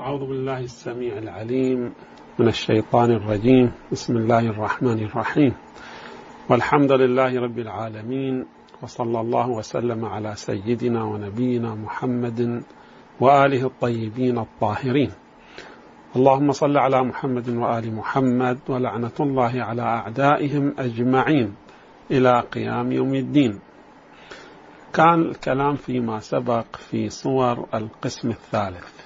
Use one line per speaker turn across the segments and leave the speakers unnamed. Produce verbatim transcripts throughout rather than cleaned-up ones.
أعوذ بالله السميع العليم من الشيطان الرجيم. بسم الله الرحمن الرحيم، والحمد لله رب العالمين، وصلى الله وسلم على سيدنا ونبينا محمد وآله الطيبين الطاهرين. اللهم صل على محمد وآل محمد، ولعنة الله على أعدائهم أجمعين إلى قيام يوم الدين. كان الكلام فيما سبق في صور القسم الثالث،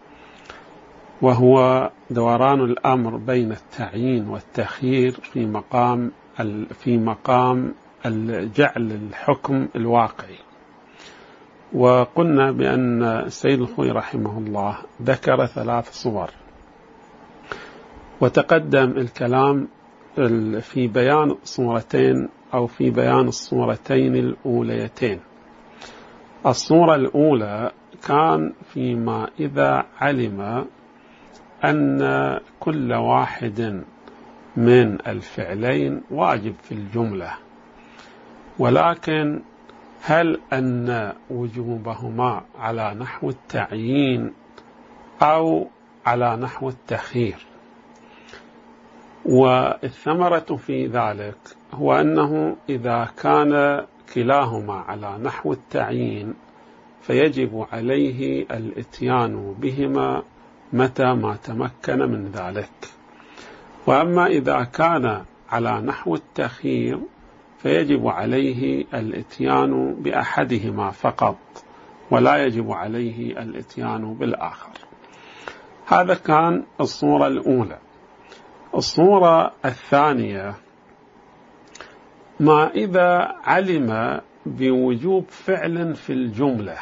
وهو دوران الأمر بين التعيين والتخيير في مقام في مقام جعل الحكم الواقعي. وقلنا بأن السيد الخوئي رحمه الله ذكر ثلاث صور، وتقدم الكلام في بيان صورتين أو في بيان الصورتين الأوليتين. الصورة الأولى كان فيما إذا علم أن كل واحد من الفعلين واجب في الجملة، ولكن هل أن وجوبهما على نحو التعيين أو على نحو التخيير؟ والثمرة في ذلك هو أنه إذا كان كلاهما على نحو التعيين فيجب عليه الإتيان بهما متى ما تمكن من ذلك، وأما إذا كان على نحو التخيير فيجب عليه الإتيان بأحدهما فقط، ولا يجب عليه الإتيان بالآخر. هذا كان الصورة الأولى. الصورة الثانية ما إذا علم بوجوب فعل في الجملة،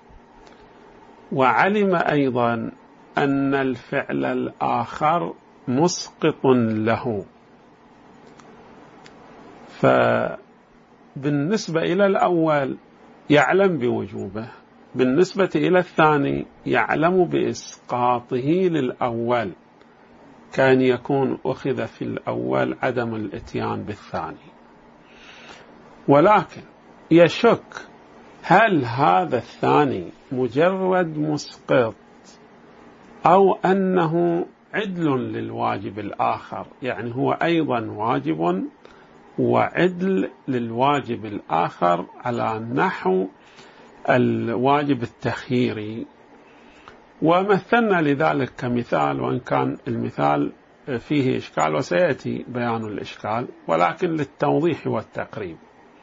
وعلم أيضا أن الفعل الآخر مسقط له، فبالنسبة إلى الأول يعلم بوجوبه، بالنسبة إلى الثاني يعلم بإسقاطه للأول، كان يكون أخذ في الأول عدم الإتيان بالثاني، ولكن يشك هل هذا الثاني مجرد مسقط أو أنه عدل للواجب الآخر، يعني هو أيضا واجب وعدل للواجب الآخر على نحو الواجب التخييري. ومثلنا لذلك كمثال، وإن كان المثال فيه إشكال وسيأتي بيان الإشكال، ولكن للتوضيح والتقريب.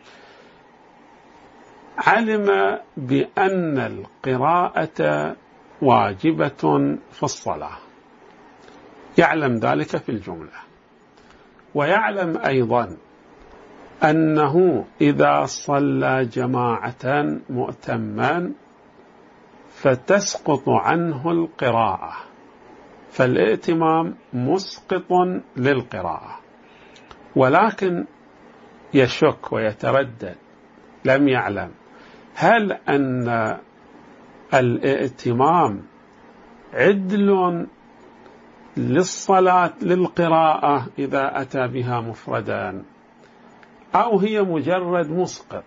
علم بأن القراءة واجبة في الصلاة، يعلم ذلك في الجملة، ويعلم أيضا أنه إذا صلى جماعة مؤتما فتسقط عنه القراءة، فالائتمام مسقط للقراءة، ولكن يشك ويتردد، لم يعلم هل أن الائتمام عدل للصلاة للقراءة إذا أتى بها مفردا، أو هي مجرد مسقط،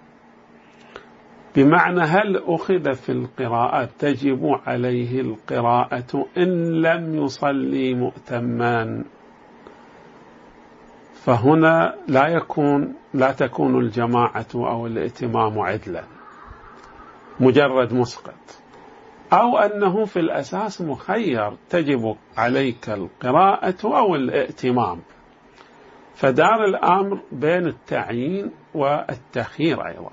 بمعنى هل أخذ في القراءة تجب عليه القراءة إن لم يصلي مؤتما، فهنا لا يكون لا تكون الجماعة أو الائتمام عدلا، مجرد مسقط، أو أنه في الأساس مخير، تجب عليك القراءة أو الائتمام، فدار الأمر بين التعيين والتخيير أيضا.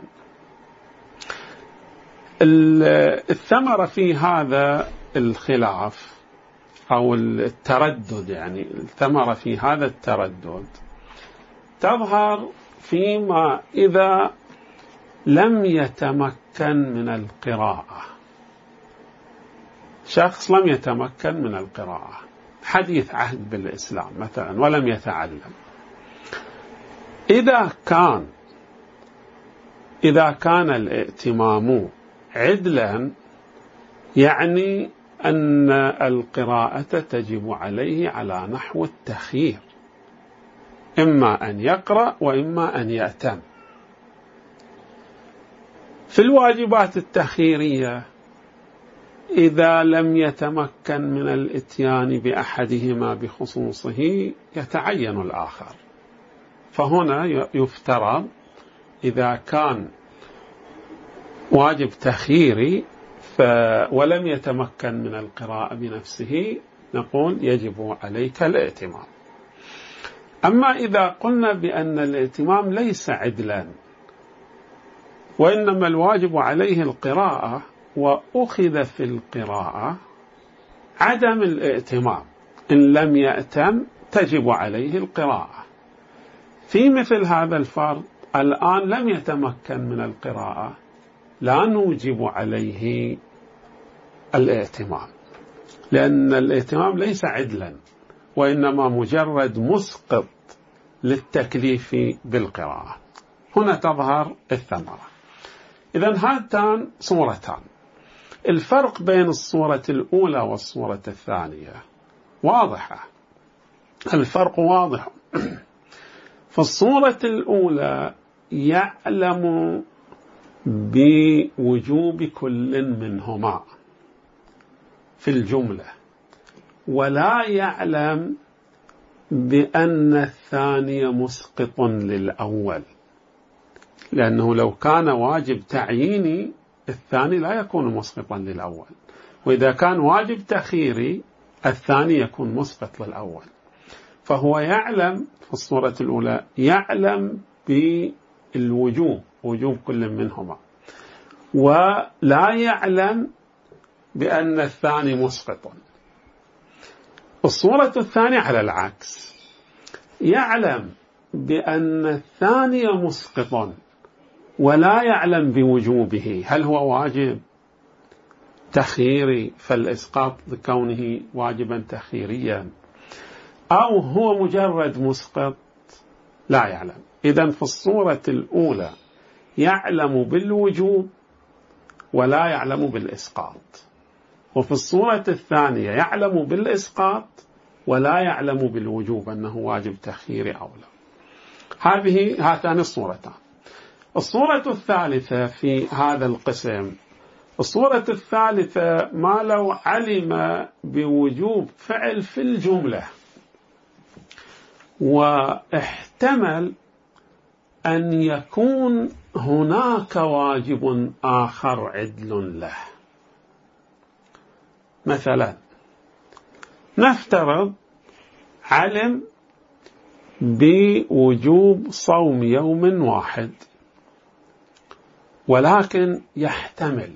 الثمرة في هذا الخلاف أو التردد، يعني الثمرة في هذا التردد تظهر فيما إذا لم يتمكن من القراءة. شخص لم يتمكن من القراءة، حديث عهد بالإسلام مثلا، ولم يتعلم. إذا كان إذا كان الائتمام عدلا، يعني أن القراءة تجب عليه على نحو التخيير، إما أن يقرأ وإما أن يأتم. في الواجبات التخييرية إذا لم يتمكن من الإتيان بأحدهما بخصوصه يتعين الآخر. فهنا يفترض إذا كان واجب تخييري ولم يتمكن من القراءة بنفسه نقول يجب عليك الائتمام. أما إذا قلنا بأن الائتمام ليس عدلا وإنما الواجب عليه القراءة وأخذ في القراءة عدم الائتمام، إن لم يأتم تجب عليه القراءة. في مثل هذا الفرض الآن لم يتمكن من القراءة، لا نوجب عليه الائتمام، لأن الائتمام ليس عدلا وإنما مجرد مسقط للتكليف بالقراءة. هنا تظهر الثمرة. إذن هاتان صورتان. الفرق بين الصورة الأولى والصورة الثانية واضحة، الفرق واضح. في الصورة الأولى يعلم بوجوب كل منهما في الجملة، ولا يعلم بأن الثاني مسقط للأول، لأنه لو كان واجب تعييني الثاني لا يكون مسقطا للأول، وإذا كان واجب تخييري الثاني يكون مسقط للأول. فهو يعلم في الصورة الأولى يعلم بالوجوب، وجوب كل منهما، ولا يعلم بأن الثاني مسقط. الصورة الثانية على العكس، يعلم بأن الثاني مسقط ولا يعلم بوجوبه. هل هو واجب تخييري فالإسقاط لكونه واجبا تخييريا، أو هو مجرد مسقط؟ لا يعلم. إذن في الصورة الأولى يعلم بالوجوب ولا يعلم بالإسقاط، وفي الصورة الثانية يعلم بالإسقاط ولا يعلم بالوجوب أنه واجب تخييري أو لا. هذه هاتان الصورتان. الصورة الثالثة في هذا القسم، الصورة الثالثة ما لو علم بوجوب فعل في الجملة واحتمل أن يكون هناك واجب آخر عدل له. مثلا نفترض علم بوجوب صوم يوم واحد، ولكن يحتمل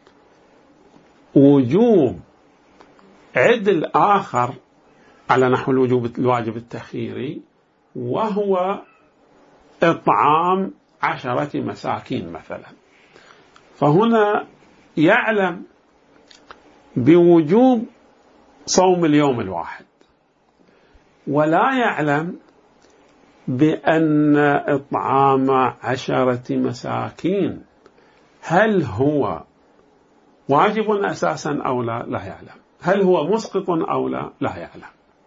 وجوب عدل آخر على نحو الوجوب الواجب التخييري، وهو إطعام عشرة مساكين مثلا. فهنا يعلم بوجوب صوم اليوم الواحد، ولا يعلم بأن إطعام عشرة مساكين هل هو واجب أساسا أو لا، لا يعلم. هل هو مسقط أو لا، لا يعلم.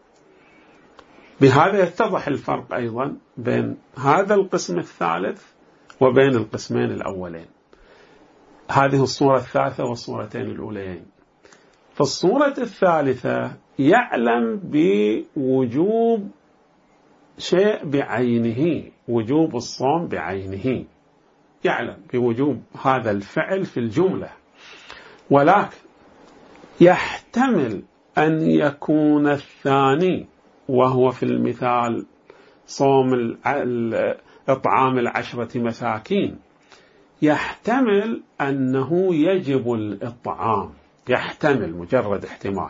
بهذا يتضح الفرق أيضا بين هذا القسم الثالث وبين القسمين الأولين، هذه الصورة الثالثة والصورتين الأولين. في الصورة الثالثة يعلم بوجوب شيء بعينه، وجوب الصوم بعينه، يعلم بوجوب هذا الفعل في الجملة، ولكن يحتمل أن يكون الثاني وهو في المثال صوم إطعام العشرة مساكين، يحتمل أنه يجب الإطعام، يحتمل مجرد احتمال،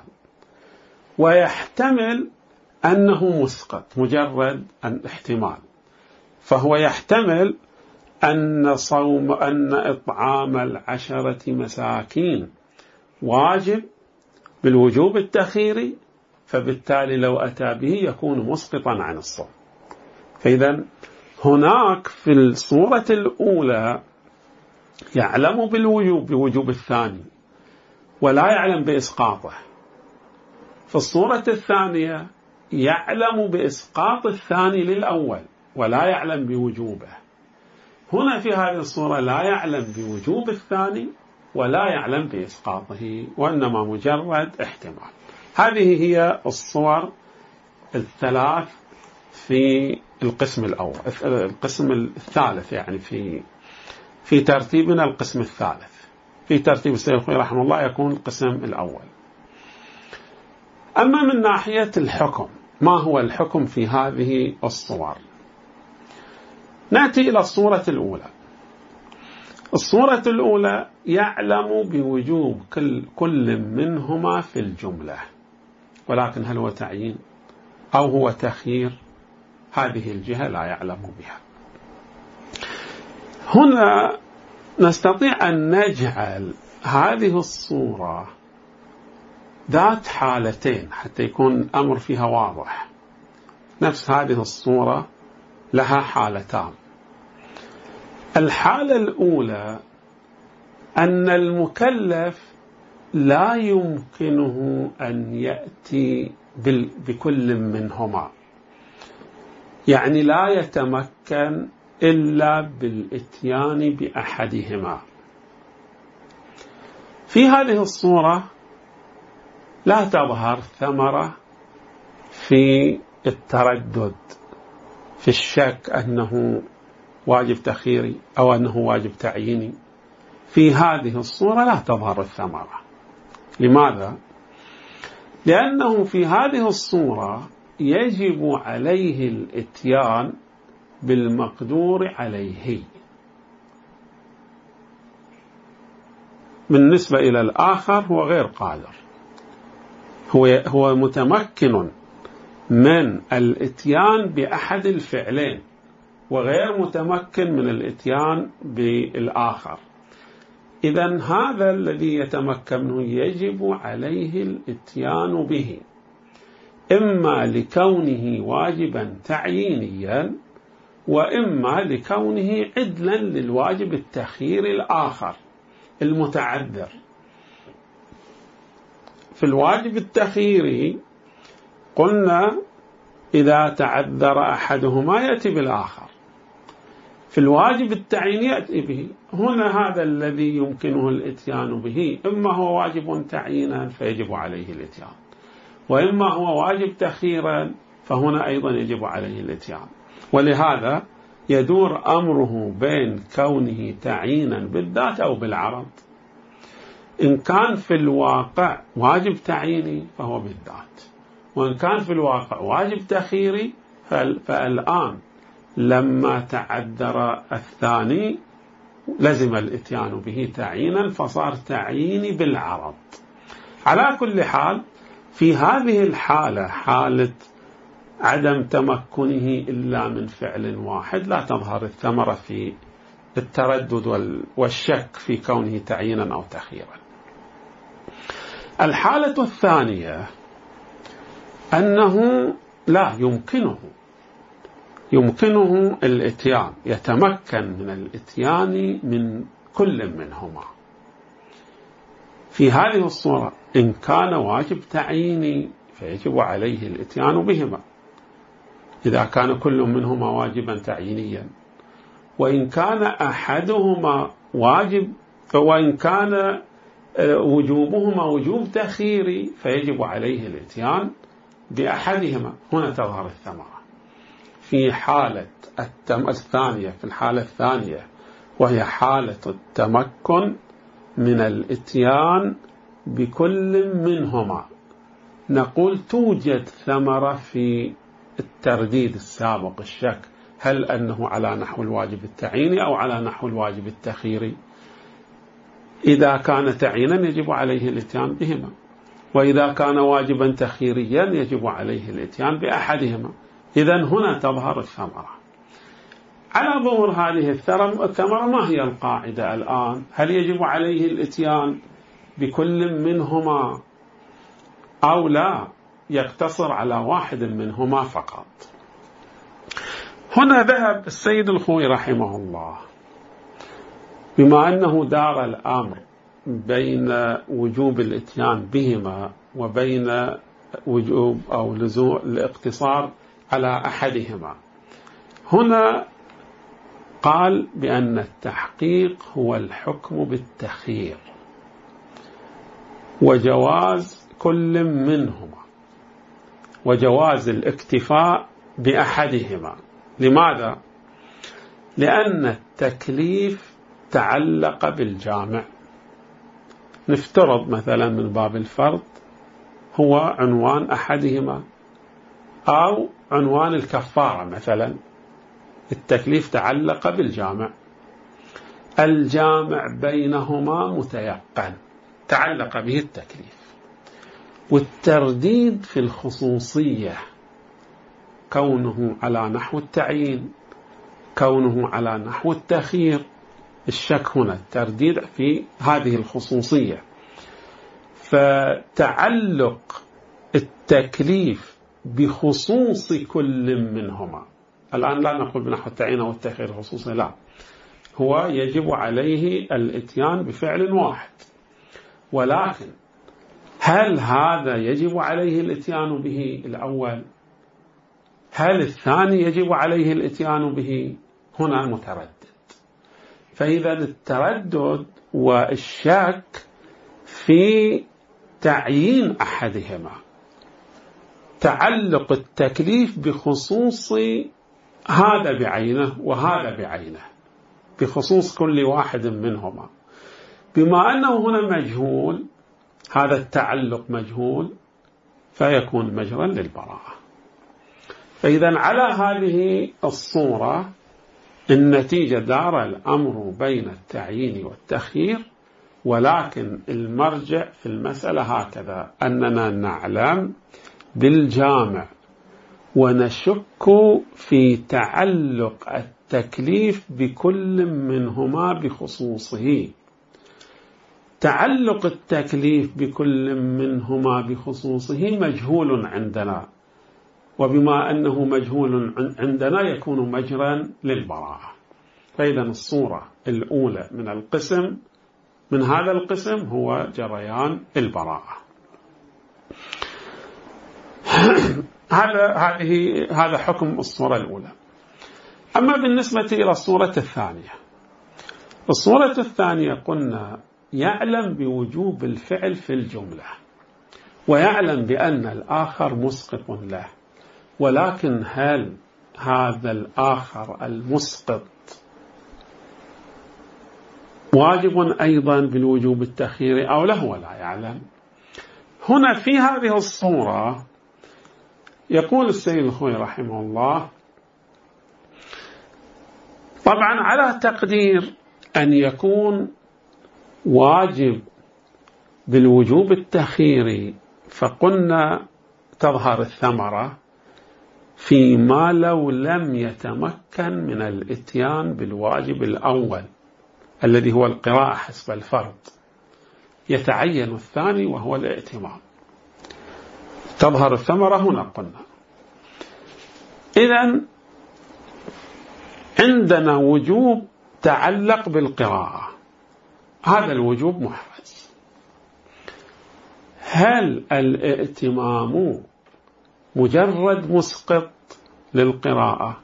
ويحتمل أنه مسقط مجرد احتمال. فهو يحتمل أن صوم أن إطعام العشرة مساكين واجب بالوجوب التخييري، فبالتالي لو أتى به يكون مسقطا عن الصوم. فإذا هناك في الصورة الأولى يعلم بالوجوب بوجوب الثاني ولا يعلم بإسقاطه. في الصورة الثانية يعلم بإسقاط الثاني للأول ولا يعلم بوجوبه. هنا في هذه الصورة لا يعلم بوجوب الثاني ولا يعلم بإسقاطه، وإنما مجرد احتمال. هذه هي الصور الثلاث في القسم الأول، القسم الثالث يعني في في ترتيبنا القسم الثالث. في ترتيب السيد الخوئي رحمه الله يكون القسم الأول. أما من ناحية الحكم، ما هو الحكم في هذه الصور؟ نأتي إلى الصورة الأولى. الصورة الأولى يعلم بوجوب كل, كل منهما في الجملة، ولكن هل هو تعيين أو هو تخيير؟ هذه الجهة لا يعلم بها. هنا نستطيع أن نجعل هذه الصورة ذات حالتين حتى يكون الأمر فيها واضح. نفس هذه الصورة لها حالتان. الحالة الأولى أن المكلف لا يمكنه أن يأتي بكل منهما، يعني لا يتمكن إلا بالإتيان بأحدهما. في هذه الصورة لا تظهر ثمرة في التردد، في الشك أنه واجب تخييري أو أنه واجب تعييني. في هذه الصورة لا تظهر الثمرة. لماذا؟ لأنه في هذه الصورة يجب عليه الإتيان بالمقدور عليه، بالنسبة إلى الآخر هو غير قادر، هو هو متمكن من الإتيان بأحد الفعلين وغير متمكن من الإتيان بالآخر. إذن هذا الذي يتمكن منه يجب عليه الإتيان به، إما لكونه واجبا تعيينيا، وإما لكونه عدلا للواجب التخييري الآخر المتعذر. في الواجب التخييري قلنا إذا تعذر أحدهما يأتي بالآخر، في الواجب التعييني يأتي به. هنا هذا الذي يمكنه الإتيان به، إما هو واجب تعيينا فيجب عليه الإتيان، وإما هو واجب تخييرا فهنا أيضا يجب عليه الإتيان. ولهذا يدور أمره بين كونه تعيينا بالذات أو بالعرض. إن كان في الواقع واجب تعييني فهو بالذات، وإن كان في الواقع واجب تخييري فالآن لما تعذر الثاني لزم الإتيان به تعيينا فصار تعييني بالعرض. على كل حال في هذه الحالة، حالة عدم تمكنه إلا من فعل واحد، لا تظهر الثمرة في التردد والشك في كونه تعيينا أو تخييرا. الحالة الثانية أنه لا يمكنه يمكنه الإتيان، يتمكن من الإتيان من كل منهما. في هذه الصورة إن كان واجب تعييني فيجب عليه الإتيان بهما إذا كان كل منهما واجبا تعيينيا، وإن كان أحدهما واجب، وإن كان وجوبهما وجوب تخييري فيجب عليه الإتيان بأحدهما. هنا تظهر الثمرة في حالة الثانية، في الحالة الثانية وهي حالة التمكن من الإتيان بكل منهما. نقول توجد ثمرة في الترديد السابق، الشك، هل أنه على نحو الواجب التعييني أو على نحو الواجب التخييري. إذا كان تعيينا يجب عليه الإتيان بهما، وإذا كان واجبا تخييريا يجب عليه الإتيان بأحدهما. إذن هنا تظهر الثمرة. على ظهور هذه الثمرة ما هي القاعدة الآن؟ هل يجب عليه الإتيان بكل منهما أو لا يقتصر على واحد منهما فقط؟ هنا ذهب السيد الخوئي رحمه الله، بما أنه دار الأمر بين وجوب الإتيان بهما وبين وجوب أو لزوم الاقتصار على أحدهما، هنا قال بأن التحقيق هو الحكم بالتخيير. وجواز كل منهما وجواز الاكتفاء بأحدهما. لماذا؟ لأن التكليف تعلق بالجامع. نفترض مثلا من باب الفرض هو عنوان أحدهما أو عنوان الكفارة مثلا، التكليف تعلق بالجامع، الجامع بينهما متيقن تعلق به التكليف. والترديد في الخصوصية كونه على نحو التعيين، كونه على نحو التخيير، الشك هنا الترديد في هذه الخصوصية. فتعلق التكليف بخصوص كل منهما، الآن لا نقول بنحو التعيين أو التخيير خصوصي، لا، هو يجب عليه الاتيان بفعل واحد، ولكن هل هذا يجب عليه الاتيان به الأول؟ هل الثاني يجب عليه الاتيان به؟ هنا متردد. فإذا التردد والشك في تعيين أحدهما، تعلق التكليف بخصوص هذا بعينه وهذا بعينه، بخصوص كل واحد منهما، بما أنه هنا مجهول، هذا التعلق مجهول، فيكون مجرا للبراءة. فإذا على هذه الصورة النتيجة دار الأمر بين التعيين والتخيير، ولكن المرجع في المسألة هكذا، أننا نعلم بالجامع ونشك في تعلق التكليف بكل منهما بخصوصه. تعلق التكليف بكل منهما بخصوصه مجهول عندنا، وبما أنه مجهول عندنا يكون مجرا للبراءة. فإذا الصورة الأولى من القسم من هذا القسم هو جريان البراءة. هذا هذه هذا حكم الصورة الأولى. أما بالنسبة إلى الصورة الثانية، الصورة الثانية قلنا يعلم بوجوب الفعل في الجملة، ويعلم بأن الآخر مسقط له، ولكن هل هذا الآخر المسقط واجب أيضا بالوجوب التخييري أو له ولا يعلم؟ هنا في هذه الصورة يقول السيد الخوئي رحمه الله، طبعا على تقدير أن يكون واجب بالوجوب التخييري، فقلنا تظهر الثمرة فيما لو لم يتمكن من الاتيان بالواجب الأول الذي هو القراءة حسب الفرض، يتعين الثاني وهو الائتمام. تظهر الثمرة هنا قلنا. إذن عندنا وجوب تعلق بالقراءة، هذا الوجوب محرز. هل الائتمام مجرد مسقط للقراءة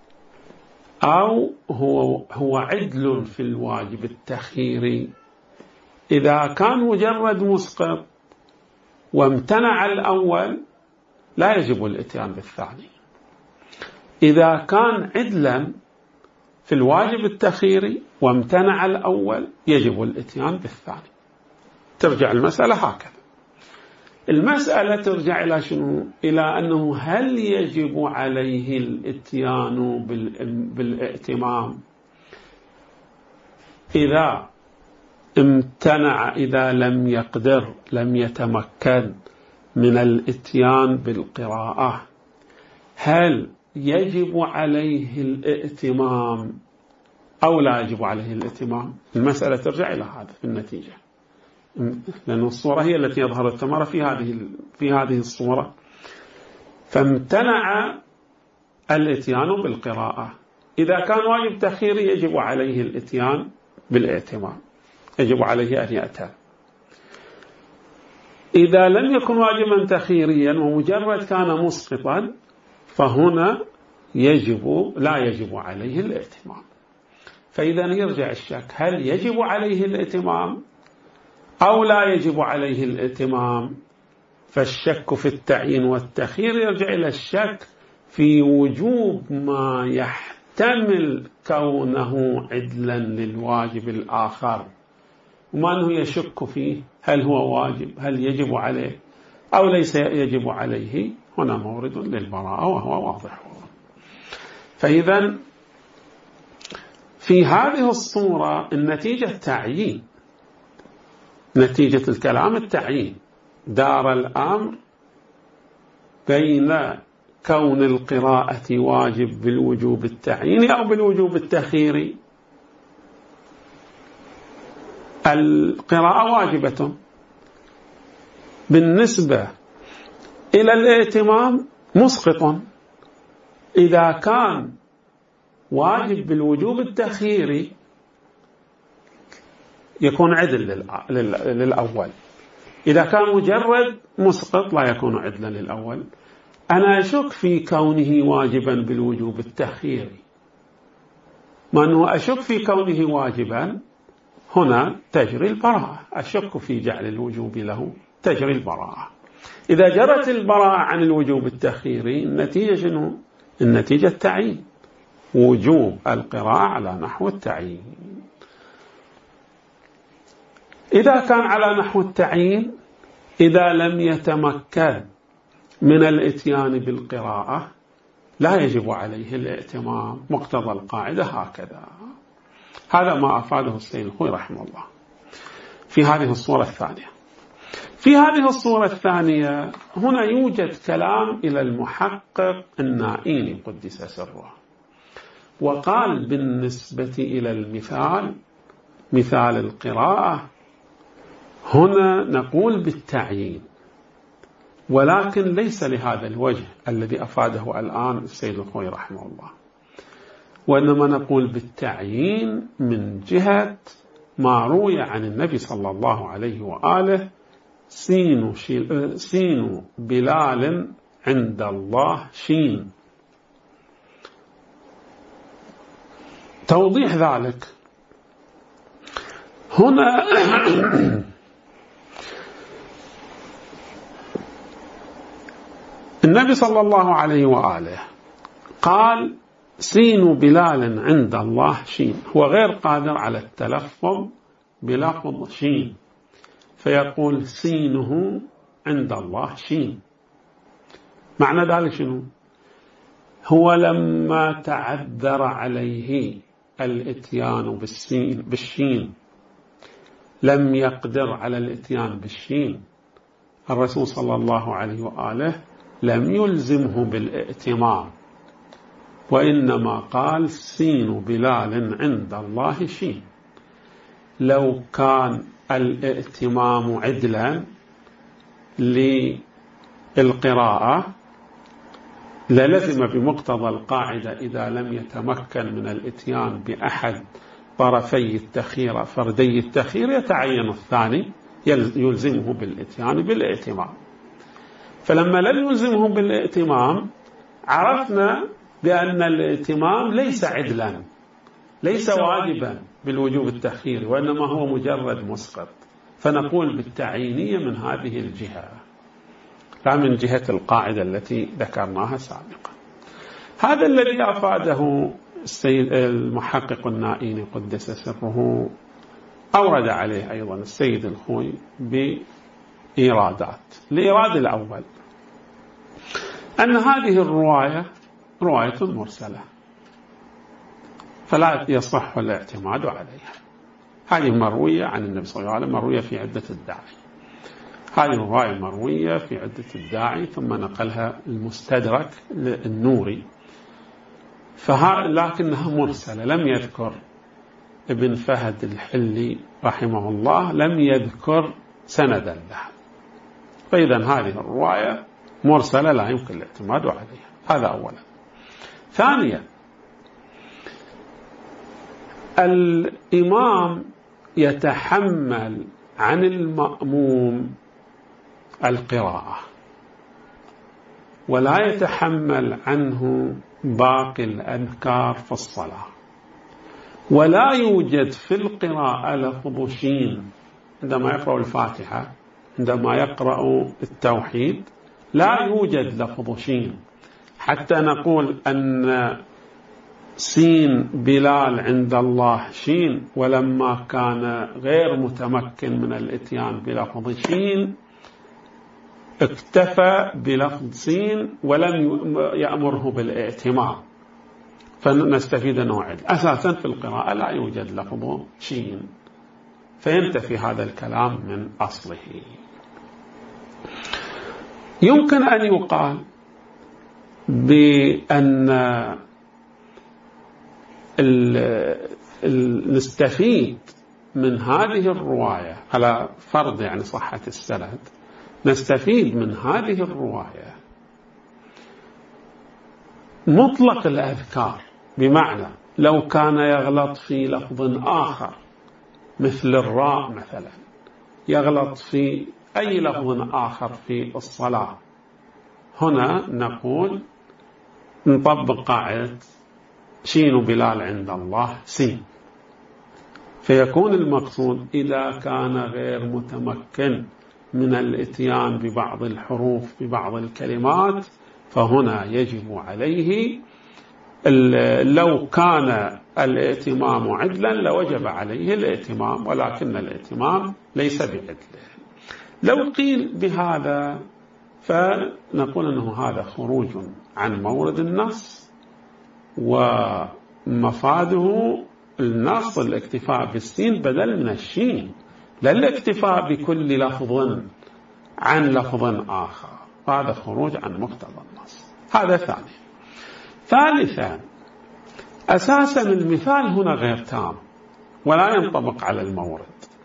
أو هو هو عدل في الواجب التخييري؟ إذا كان مجرد مسقط وامتنع الأول لا يجب الاتيان بالثاني. إذا كان عدلا في الواجب التخييري وامتنع الأول يجب الاتيان بالثاني. ترجع المسألة هكذا. المسألة ترجع إلى شنو؟ إلى أنه هل يجب عليه الاتيان بالائتمام إذا امتنع، إذا لم يقدر، لم يتمكن من الاتيان بالقراءة؟ هل يجب عليه الائتمام أو لا يجب عليه الائتمام؟ المسألة ترجع إلى هذا في النتيجة، لأن الصورة هي التي يظهر الثمرة في هذه في هذه الصورة. فامتنع الاتيان بالقراءة، إذا كان واجب تخييري يجب عليه الاتيان بالائتمام، يجب عليه أن يأتى. إذا لم يكن واجبا تخييريا ومجرد كان مسقطا فهنا يجب لا يجب عليه الائتمام. فإذا يرجع الشك، هل يجب عليه الائتمام أو لا يجب عليه الائتمام، فالشك في التعيين والتخيير يرجع إلى الشك في وجوب ما يحتمل كونه عدلا للواجب الآخر، وما أنه يشك فيه هل هو واجب، هل يجب عليه أو ليس يجب عليه. هنا مورد للبراءة وهو واضح. فإذا في هذه الصورة النتيجة تعيين، نتيجة الكلام التعيين. دار الأمر بين كون القراءة واجب بالوجوب التعييني أو بالوجوب التخييري. القراءة واجبة بالنسبة إلى الائتمام مسقط. إذا كان واجب بالوجوب التخييري يكون عدل للأول، إذا كان مجرد مسقط لا يكون عدلا للأول. أنا أشك في كونه واجبا بالوجوب التخييري، ما أنه أشك في كونه واجبا هنا تجري البراءة. أشك في جعل الوجوب له تجري البراءة. إذا جرت البراءة عن الوجوب التخييري النتيجة شنو؟ النتيجة التعيين، وجوب القراءة على نحو التعيين. إذا كان على نحو التعيين، إذا لم يتمكن من الإتيان بالقراءة لا يجب عليه الائتمام، مقتضى القاعدة هكذا. هذا ما أفاده السيد الخوئي رحمه الله في هذه الصورة الثانية. في هذه الصورة الثانية هنا يوجد كلام إلى المحقق النائيني قدس سره، وقال بالنسبة إلى المثال، مثال القراءة، هنا نقول بالتعيين، ولكن ليس لهذا الوجه الذي أفاده الآن السيد الخوئي رحمه الله، وإنما نقول بالتعيين من جهة ما روي عن النبي صلى الله عليه وآله: سين, سين بلال عند الله شين. توضيح ذلك هنا النبي صلى الله عليه وآله قال: سين بلال عند الله شين. هو غير قادر على التلفظ بلفظ شين، فيقول سينه عند الله شين. معنى ذلك شنو؟ هو لما تعذر عليه الاتيان بالسين بالشين لم يقدر على الاتيان بالشين. الرسول صلى الله عليه وآله لم يلزمه بالائتمام، وإنما قال: سين بلال عند الله شين. لو كان الائتمام عدلا للقراءة للزم بمقتضى القاعدة إذا لم يتمكن من الاتيان بأحد طرفي التخير فردي التخير يتعين الثاني يلزمه بالاتيان بالائتمام. فلما لم يلزمه بالائتمام عرفنا بأن الائتمام ليس عدلا، ليس واجبا بالوجوب التخييري، وإنما هو مجرد مسقط. فنقول بالتعيينية من هذه الجهة، لا من جهة القاعدة التي ذكرناها سابقا. هذا الذي أفاده السيد المحقق النائيني قدس سره، أورد عليه أيضا السيد الخوئي بإيرادات. الإيراد الأول أن هذه الرواية رواية مرسلة فلا يصح الاعتماد عليها. هذه مروية عن النبي صلى الله عليه وسلم، مروية في عدة الداعي. هذه الرواية مروية في عدة الداعي، ثم نقلها المستدرك للنوري، لكنها مرسلة. لم يذكر ابن فهد الحلي رحمه الله، لم يذكر سندا لها. فإذا هذه الرواية مرسلة لا يمكن الاعتماد عليها. هذا أولا. ثانيا، الإمام يتحمل عن المأموم القراءة ولا يتحمل عنه باقي الأذكار في الصلاة، ولا يوجد في القراءة لفظ شين عندما يقرأ الفاتحة، عندما يقرأ التوحيد، لا يوجد لفظ شين حتى نقول أن سين بلال عند الله شين، ولما كان غير متمكن من الاتيان بلفظ شين اكتفى بلفظ سين ولم يأمره بالائتمام، فنستفيد نوعين. أساسا في القراءة لا يوجد لفظ شين، فينتفي هذا الكلام من أصله. يمكن أن يقال بأن نستفيد من هذه الرواية على فرض يعني صحة السند، نستفيد من هذه الرواية مطلق الأذكار، بمعنى لو كان يغلط في لفظ آخر مثل الراء مثلا، يغلط في أي لفظ آخر في الصلاة، هنا نقول نطبق قاعدة شين بلال عند الله سين، فيكون المقصود إذا كان غير متمكن من الاتيان ببعض الحروف ببعض الكلمات فهنا يجب عليه، لو كان الائتمام عدلا لوجب عليه الائتمام، ولكن الائتمام ليس بعدل. لو قيل بهذا فنقول أنه هذا خروج عن مورد النص، ومفاده النص الاكتفاء بالسين بدل من الشين، لا الاكتفاء بكل لفظ عن لفظ آخر، هذا خروج عن مقتضى النص. هذا ثاني. ثالثا، أساسا المثال هنا غير تام ولا ينطبق على المورد،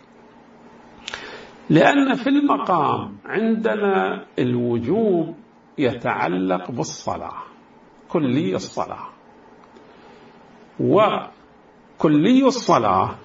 لأن في المقام عندنا الوجوب يتعلق بالصلاة، كلي الصلاة، وكلي الصلاة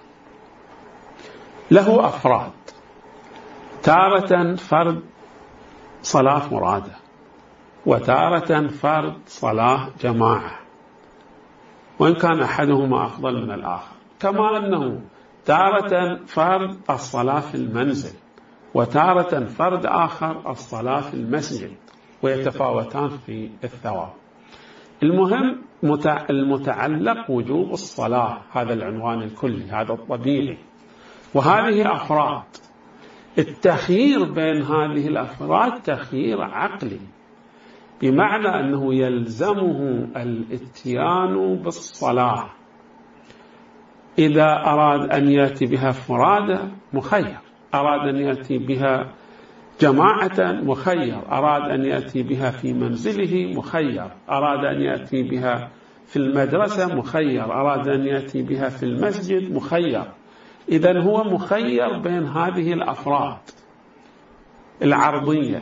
له أفراد، تارة فرد صلاة مرادة، وتارة فرد صلاة جماعة، وإن كان أحدهما أفضل من الآخر، كما أنه تارة فرد الصلاة في المنزل، وتارة فرد آخر الصلاة في المسجد، ويتفاوتان في الثواب. المهم المتعلق وجوب الصلاة، هذا العنوان الكلي، هذا الطبيعي، وهذه أفراد. التخيير بين هذه الأفراد تخيير عقلي، بمعنى أنه يلزمه الاتيان بالصلاة، إذا أراد أن يأتي بها فرادى مخير، أراد أن يأتي بها جماعة مخير، أراد أن يأتي بها في منزله مخير، أراد أن يأتي بها في المدرسة مخير، أراد أن يأتي بها في المسجد مخير. إذن هو مخير بين هذه الأفراد العرضية.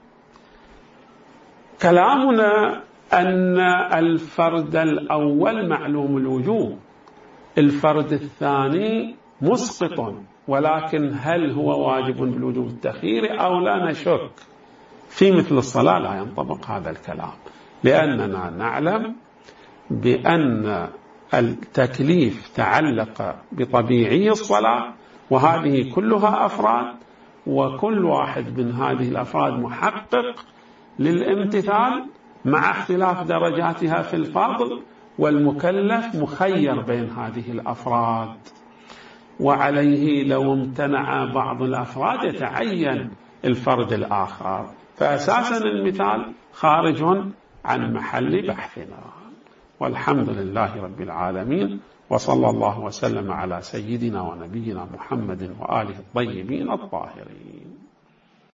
كلامنا أن الفرد الأول معلوم الوجوب، الفرد الثاني مسقط، ولكن هل هو واجب بالوجوب التخييري أو لا نشك؟ في مثل الصلاة لا ينطبق هذا الكلام، لأننا نعلم بأن التكليف تعلق بطبيعي الصلاة، وهذه كلها أفراد، وكل واحد من هذه الأفراد محقق للامتثال مع اختلاف درجاتها في الفضل، والمكلف مخير بين هذه الأفراد، وعليه لو امتنع بعض الأفراد يتعين الفرد الآخر. فأساسا المثال خارج عن محل بحثنا، والحمد لله رب العالمين، وصلى الله وسلم على سيدنا ونبينا محمد وآله الطيبين الطاهرين.